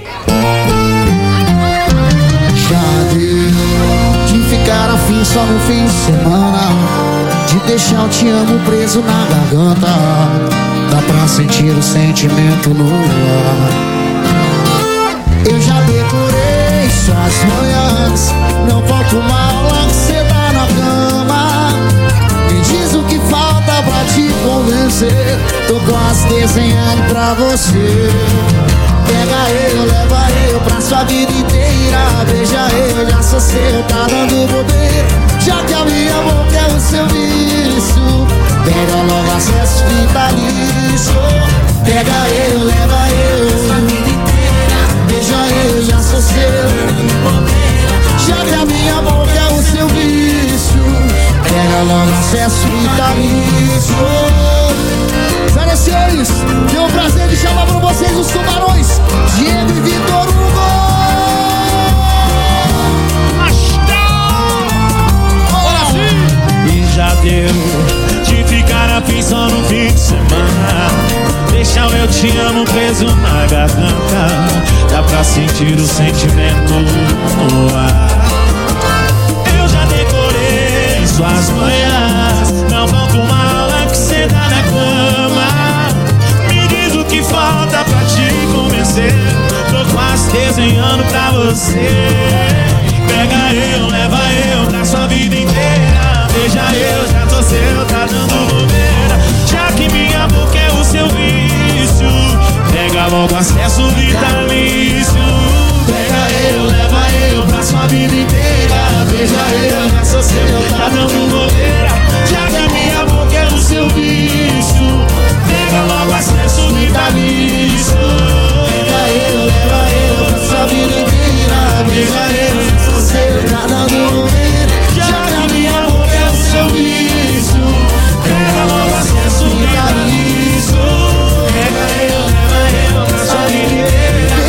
Já deu de ficar afim só no fim de semana, de deixar o te amo preso na garganta. Dá pra sentir o sentimento no ar. Eu já decorei suas manhãs, não falta uma aula que cê dá na cama. Me diz o que falta pra te convencer, tô quase desenhando pra você. Pega eu, leva eu pra sua vida inteira. Beija eu, já sou seu, tá dando bobeira. Já que a minha boca é o seu vício, pega logo acesso vitalício. Pega eu, leva eu pra sua vida inteira. Beija eu, já sou seu, já que a minha boca é o seu vício, pega logo acesso vitalício. Senhoras e senhores, tenho o prazer de chamar pra vocês os tubarões Diego e Vitor Hugo. Bora sim! E já deu de ficar afim só no fim de semana, deixar o eu te amo preso na garganta. Dá pra sentir o sentimento no ar. Eu já decorei suas manhãs, não falta uma aula que cê dá na cama. Me diz o que falta pra te convencer, tô quase desenhando pra você. Pega eu, leva eu pra sua vida inteira. Beija eu, já tô seu, tá dando bobeira. Já que minha boca é o seu vício, pega logo acesso vitalício. Pega eu, leva eu pra sua vida inteira. Beija eu, já sou seu, tá dando bobeira. Já que a minha boca é o seu vício, pega logo acesso vitalício. Pega eu, leva eu pra sua vida inteira. Beija eu, já sou seu, tá dando bobeira. Já que a minha boca é o seu vício, pega logo acesso vitalício. Pega eu, leva eu pra sua vida inteira.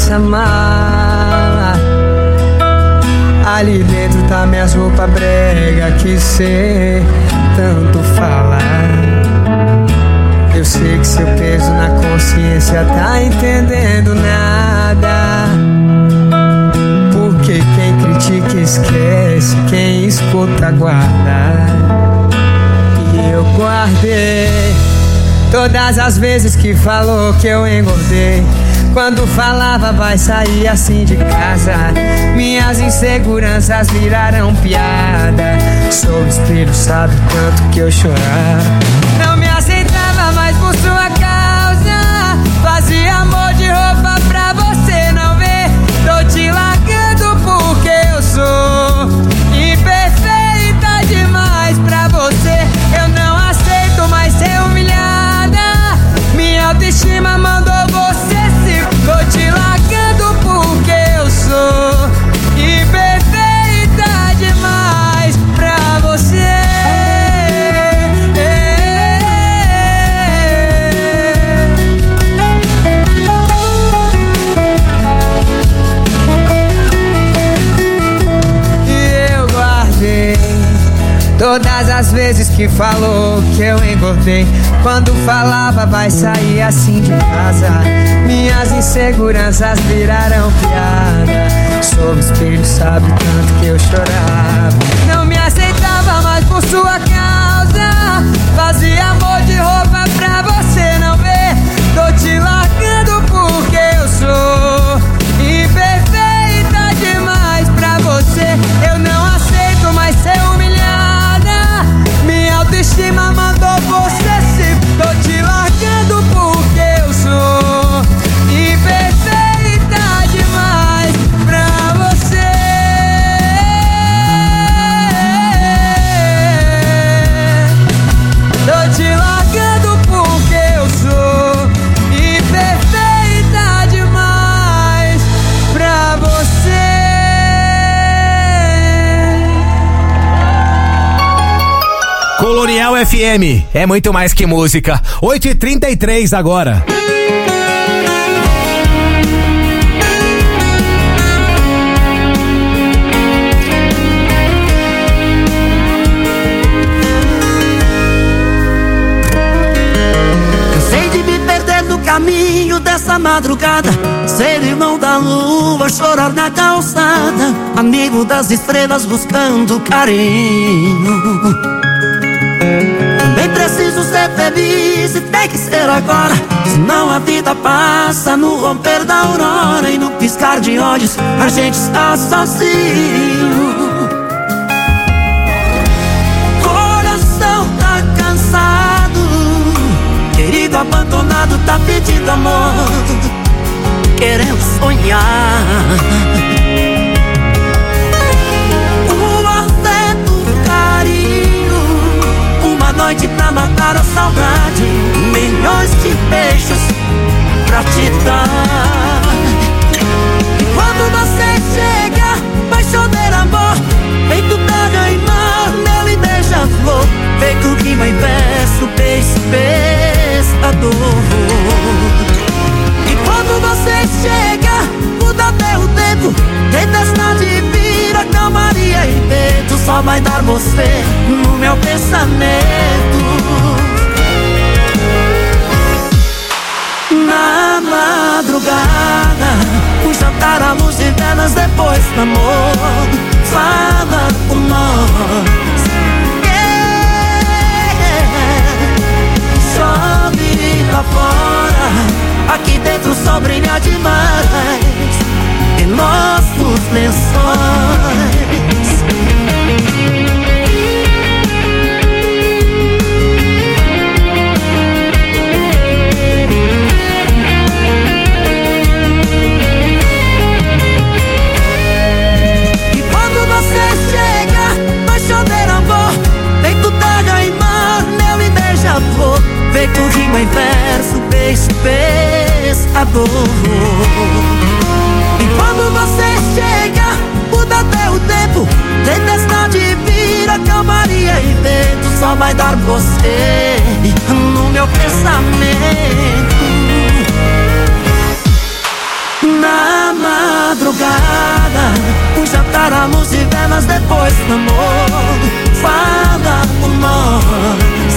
nessa mala. Ali dentro tá minhas roupas brega que cê tanto fala. Eu sei que seu peso na consciência tá entendendo nada. Porque quem critica esquece, quem escuta guarda. E eu guardei todas as vezes que falou que eu engordei. Quando falava vai sair assim de casa, minhas inseguranças viraram piada. Sou espelho, sabe tanto que eu chorava. Não me aceitava mais por sua causa. Fazia amor de roupa pra você não ver. Tô te largando porque eu sou imperfeita demais pra você. Eu não aceito mais ser humilhada. Minha autoestima mandou você se... Tô te largando porque eu sou imperfeita demais pra você. E eu guardei todas as vezes que falou que eu engordei. Quando falava vai sair assim de casa, minhas inseguranças viraram piada. Sou espelho, sabe tanto que eu chorava. Não me aceitava mais por sua causa. Fazia amor de roupa pra você não ver. Tô te largando porque eu sou imperfeita demais pra você. Eu não aceito mais ser humilhada. Minha autoestima mandou você se... Tô te largando porque eu sou imperfeita demais pra você. Tô te largando porque eu sou imperfeita demais pra você. Colonial F M, é muito mais que música. oito e trinta e três agora. Cansei de me perder no caminho dessa madrugada, ser irmão da lua, chorar na calçada, amigo das estrelas buscando carinho. Também preciso ser feliz e tem que ser agora, senão a vida passa no romper da aurora. E no piscar de olhos a gente está sozinho. Coração tá cansado, querido abandonado tá pedindo amor, querendo sonhar. Noite pra matar a saudade, milhões de beijos pra te dar. E quando você chega, vai chover amor, feito praga e mar, mel e beija-flor, feito rima em verso, beijo, pescador. E quando você chega, muda até o tempo, tempestade vira calmaria e vento, só vai dar você no meu pensamento. Na madrugada, um jantar à luz de velas depois do amor, fala por nós. Yeah. Chove lá fora, aqui dentro o sol brilha demais em nossos lençóis. E quando você chega, vai chover amor, feito terra e mar, mel e beija-flor, feito rima em verso, beijo, pescador. E quando você chega, muda até o tempo, tempestade vira calmaria e vento, só vai dar você no meu pensamento. Na Na madrugada, um jantar à luz e velas depois do amor. Fala por nós.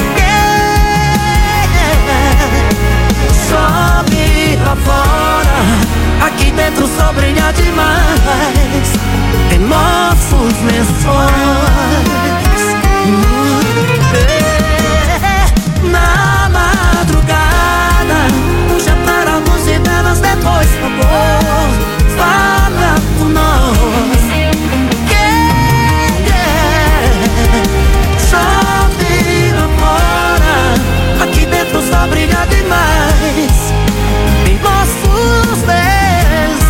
Yeah. Sobe lá fora, aqui dentro só brilha demais em nossos lençóis. Yeah. Na madrugada, um jantar à luz e velas depois do amor. Fala por nós. Yeah, yeah. Chove lá fora, aqui dentro só brilha demais em nossos lençóis.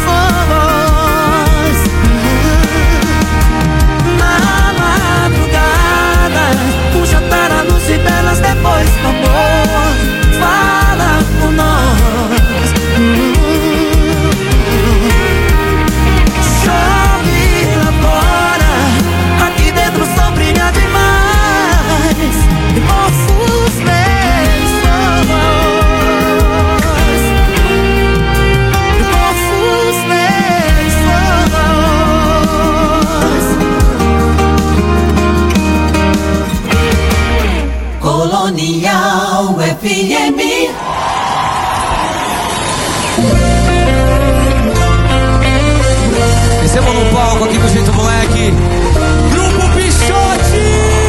Na madrugada, um jantar à luz e velas depois do amor. Fala por nós. Chove lá fora, aqui dentro só brilha demais em nossos lençóis. Em nossos lençóis. Colonial F M. Recebam no palco aqui do Jeito Moleque, Grupo Pichote.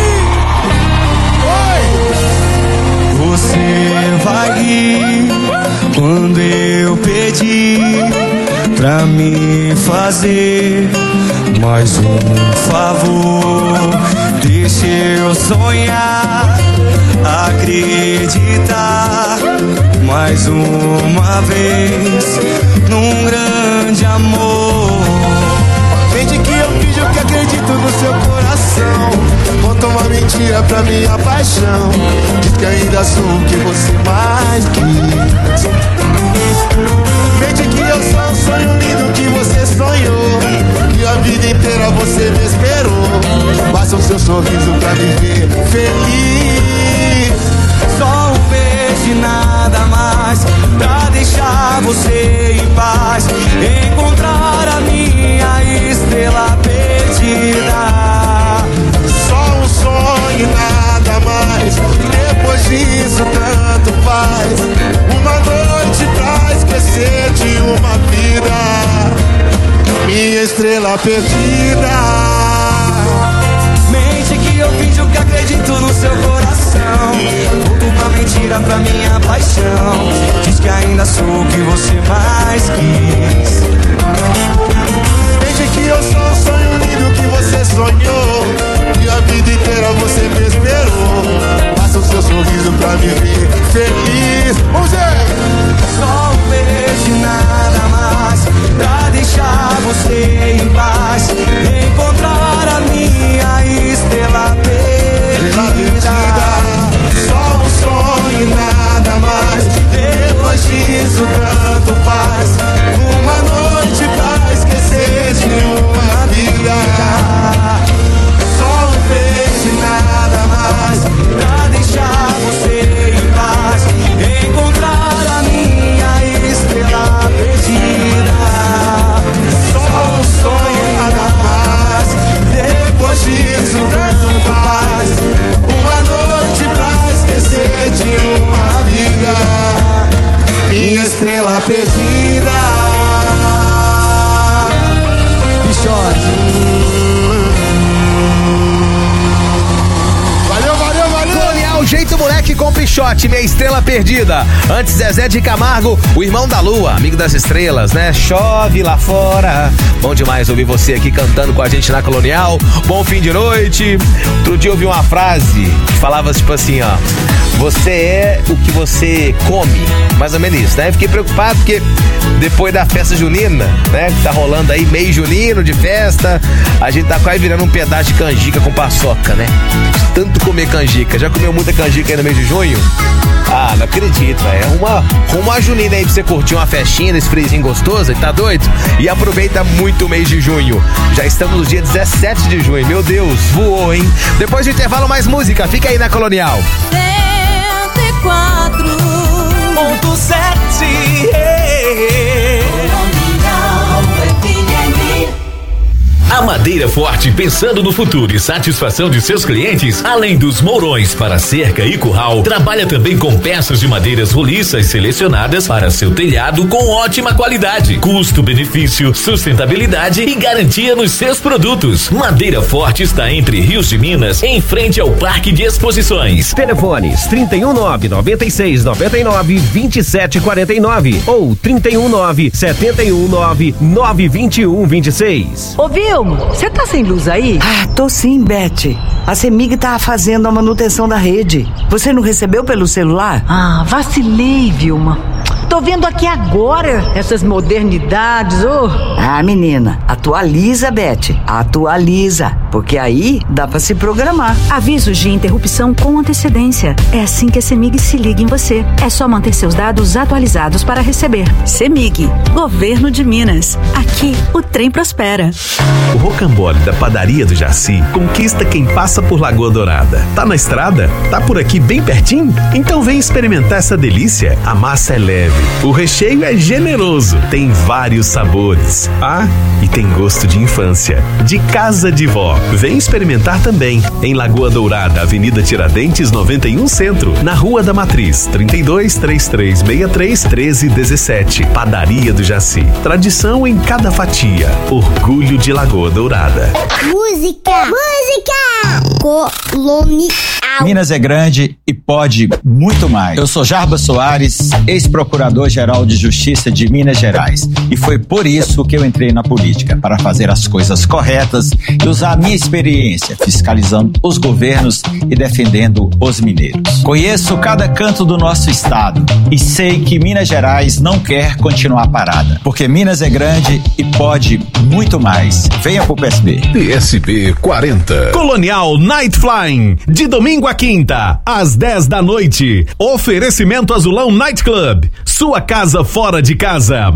Oi! Você vai ir quando eu pedir pra me fazer mais um favor. Deixa eu sonhar, acreditar mais uma vez num grande amor. Desde que eu finjo que acredito no seu coração, conta uma mentira pra minha paixão. Diz que ainda sou o que você mais quis. Mente que eu sou um sonho lindo que você sonhou, que a vida inteira você me esperou. Basta o seu sorriso pra viver feliz. Só um beijo e nada mais pra deixar você em paz, encontrar a minha estrela perdida. Só um sonho e nada mais, depois disso tanto faz. Uma noite pra esquecer de uma vida, minha estrela perdida. Mente que eu finjo que acredito no seu coração, volto uma mentira pra minha paixão. Diz que ainda sou o que você mais quis. Desde que eu sou um sonho lindo que você sonhou, e a vida inteira você me esperou. Passa o seu sorriso pra me ver feliz. Vamos ver! Só um beijo e nada mais pra deixar você em paz, encontrar a minha estrela perdida. Só um sonho e nada mais, depois disso tanto faz. Uma noite pra esquecer de uma vida. Só um beijo e nada mais pra deixar você em paz, encontrar a minha estrela perdida. Só um sonho e nada mais, depois disso tanto faz. Uma noite pra esquecer de uma vida, minha estrela perdida. Pichote. Valeu, valeu, valeu! Colonial Jeito Moleque com Pichote, minha estrela perdida. Antes Zezé de Camargo, o irmão da lua, amigo das estrelas, né? Chove lá fora. Bom demais ouvir você aqui cantando com a gente na Colonial. Bom fim de noite. Outro dia eu ouvi uma frase que falava tipo assim, ó: você é o que você come. Mais ou menos isso, né? Fiquei preocupado porque depois da festa junina, né? Que tá rolando aí, mês junino de festa, a gente tá quase virando um pedaço de canjica com paçoca, né? Tanto comer canjica. Já comeu muita canjica aí no mês de junho? Ah, não acredito, é uma, uma junina aí pra você curtir uma festinha desse friozinho gostoso, tá doido? E aproveita muito o mês de junho. Já estamos no dia dezessete de junho, meu Deus, voou, hein? Depois do intervalo, mais música, fica aí na Colonial. cento e quatro ponto sete. Colonial. A Madeira Forte, pensando no futuro e satisfação de seus clientes, além dos mourões para cerca e curral, trabalha também com peças de madeiras roliças selecionadas para seu telhado com ótima qualidade, custo-benefício, sustentabilidade e garantia nos seus produtos. Madeira Forte está entre Rios de Minas, em frente ao Parque de Exposições. Telefones trinta e um nove, noventa e seis, noventa e nove, vinte e sete quarenta e nove ou trinta e um nove, setenta e um nove, nove vinte e um vinte e seis. Ô Vilmo, você tá sem luz aí? Ah, tô sim, Beth. A CEMIG tá fazendo a manutenção da rede. Você não recebeu pelo celular? Ah, vacilei, Vilma. Tô vendo aqui agora essas modernidades, ô. Oh. Ah, menina, atualiza, Beth. Atualiza, porque aí dá pra se programar. Avisos de interrupção com antecedência. É assim que a CEMIG se liga em você. É só manter seus dados atualizados para receber. CEMIG, Governo de Minas. Aqui, o trem prospera. O rocambole da Padaria do Jaci conquista quem passa por Lagoa Dourada. Tá na estrada? Tá por aqui bem pertinho? Então vem experimentar essa delícia. A massa é leve, o recheio é generoso, tem vários sabores. Ah, e tem gosto de infância, de casa de vó. Vem experimentar também. Em Lagoa Dourada, Avenida Tiradentes noventa e um Centro, na Rua da Matriz, trinta e dois, trinta e três, sessenta e três, treze dezessete. Padaria do Jaci. Tradição em cada fatia. Orgulho de Lagoa Dourada. Música! Música! Colonial. Minas é grande e pode muito mais. Eu sou Jarba Soares, ex-procurador-geral de Justiça de Minas Gerais. E foi por isso que eu entrei na política, para fazer as coisas corretas e usar a minha experiência fiscalizando os governos e defendendo os mineiros. Conheço cada canto do nosso estado e sei que Minas Gerais não quer continuar parada, porque Minas é grande e pode muito mais. Venha pro P S B. P S B quarenta. Colonial Night Flying, de domingo a quinta, às dez da noite. Oferecimento Azulão Night Club, sua casa fora de casa.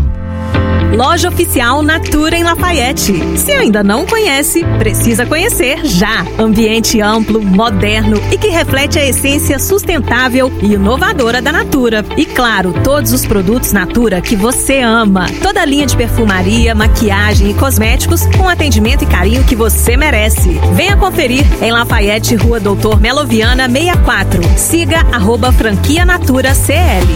Loja oficial Natura em Lafayette. Se ainda não conhece, precisa conhecer já. Ambiente amplo, moderno e que reflete a essência sustentável e inovadora da Natura. E claro, todos os produtos Natura que você ama. Toda a linha de perfumaria, maquiagem e cosméticos com atendimento e carinho que você merece. Venha conferir em Lafayette, Rua Doutor Meloviana sessenta e quatro. Siga arroba franquia Natura C L.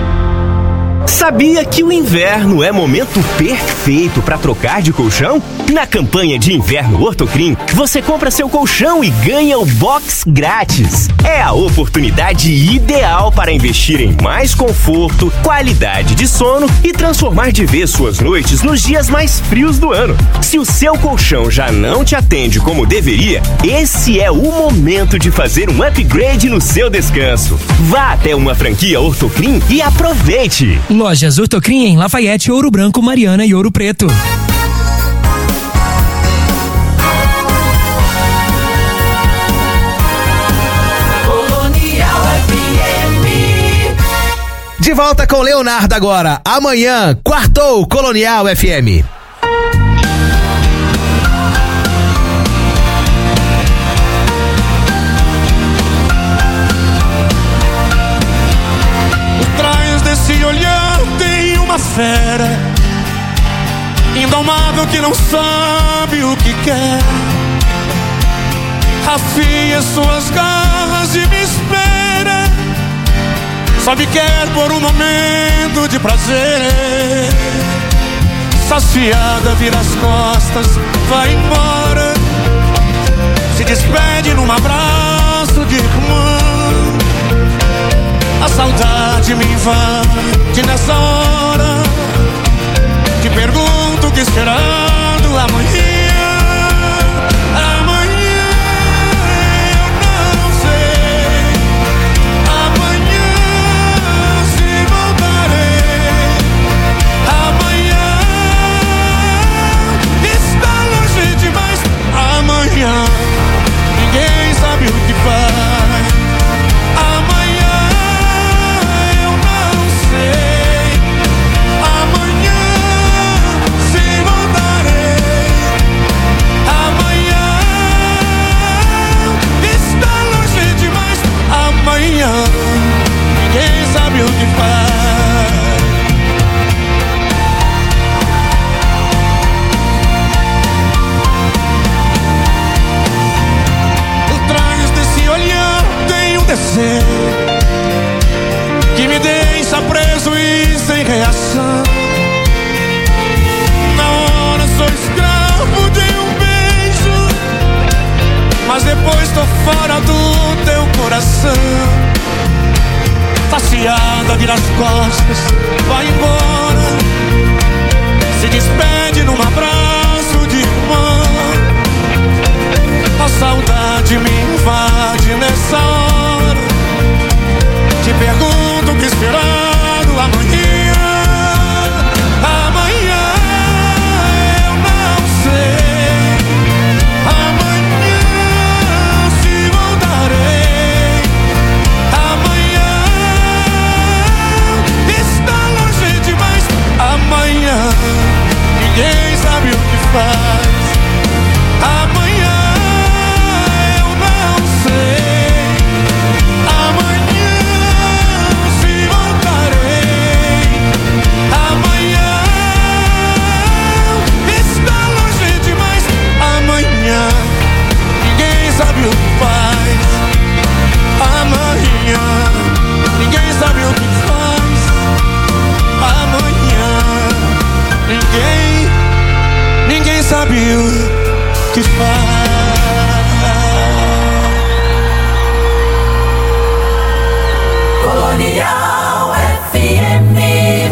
Sabia que o inverno é momento perfeito para trocar de colchão? Na campanha de inverno Ortocrim, você compra seu colchão e ganha o box grátis. É a oportunidade ideal para investir em mais conforto, qualidade de sono e transformar de vez suas noites nos dias mais frios do ano. Se o seu colchão já não te atende como deveria, esse é o momento de fazer um upgrade no seu descanso. Vá até uma franquia Ortocrim e aproveite! Lojas Ortocrim em Lafayette, Ouro Branco, Mariana e Ouro Preto. Colonial F M. De volta com Leonardo agora. Amanhã, quartou Colonial F M. Esse olhar tem uma fera indomável que não sabe o que quer. Afia suas garras e me espera. Só me quer por um momento de prazer. Saciada, vira as costas, vai embora. Se despede num abraço de irmã. A saudade me invade nessa hora. Te pergunto o que esperando amanhã. Amanhã eu não sei. Amanhã se voltarei. Amanhã está longe demais. Amanhã ninguém sabe o que faz. Amanhã se voltar. que me deixa preso e sem reação. Na hora sou escravo de um beijo, mas depois tô fora do teu coração. Passeada, vira as costas, vai embora, se despede num abraço de irmão. A saudade me invade nessa hora, te pergunto o que esperar do amanhã. Amanhã eu não sei, amanhã se voltarei. Amanhã está longe demais. Amanhã ninguém sabe o que faz. Amanhã eu não sei, amanhã se voltarei. Amanhã está longe demais. Amanhã ninguém sabe o que faz. Amanhã ninguém sabe o que faz. Amanhã ninguém, ninguém sabe o que faz. Colonial F M.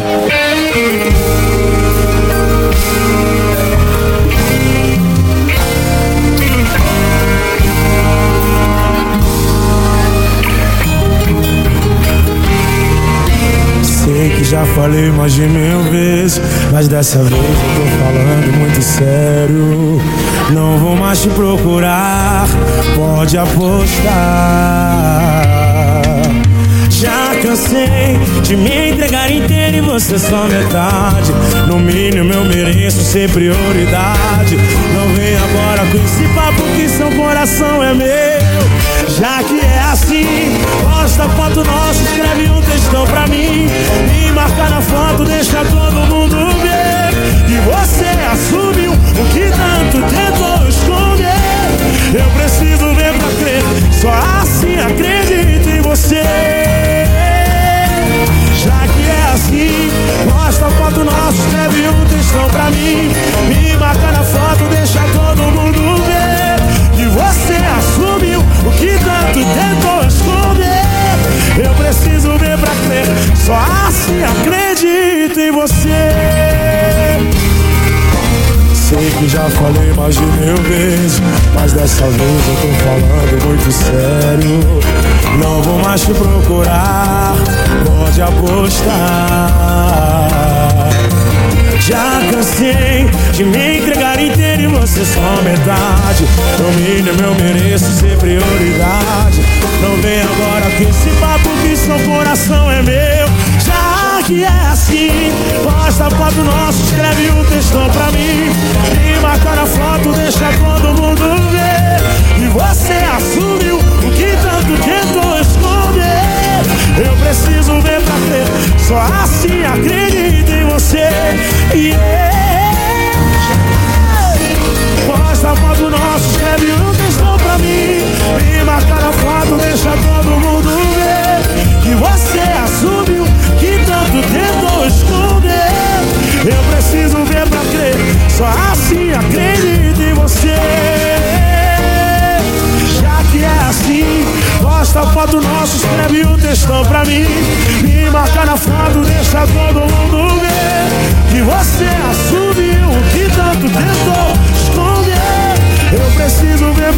Sei que já falei mais de mil vezes, mas dessa vez eu tô falando muito sério. Não vou mais te procurar, pode apostar. Já cansei de me entregar inteiro e você só metade. No mínimo eu mereço ser prioridade. Não vem agora com esse papo que seu coração é meu. Já que é assim, posta foto nossa, escreve um textão pra mim, me marca na foto, deixa todo mundo ver. E você assumiu o que tanto tentou esconder. Eu preciso ver pra crer, só assim acredito em você. Já que é assim, posta foto nossa, escreve um textão pra mim, me marca na foto, deixa todo mundo ver. E você assumiu o que tanto tentou esconder. Eu preciso ver pra crer, só assim acredito em você. Sei que já falei mais de mil vezes, mas dessa vez eu tô falando muito sério. Não vou mais te procurar, pode apostar. Já cansei de me entregar inteiro e você só metade. No mínimo eu mereço ser prioridade. Não vem agora com esse papo que seu coração é meu. Já que é assim, posta foto nossa, escreve um textão pra mim, me marca na foto, deixa todo mundo ver. E você assumiu o que tanto tentou esconder. Eu preciso ver pra crer, só assim acredito em você. Yeah. Posta foto nossa, escreve um textão pra mim, me marca na foto, deixa todo mundo ver. Que você assumiu que tanto tentou esconder. Eu preciso ver pra crer, só assim acredito em você. Já que é assim, posta foto nossa, escreve um textão pra mim, me marca na foto, deixa todo mundo ver. Que você assumiu o que tanto tentou esconder. Eu preciso ver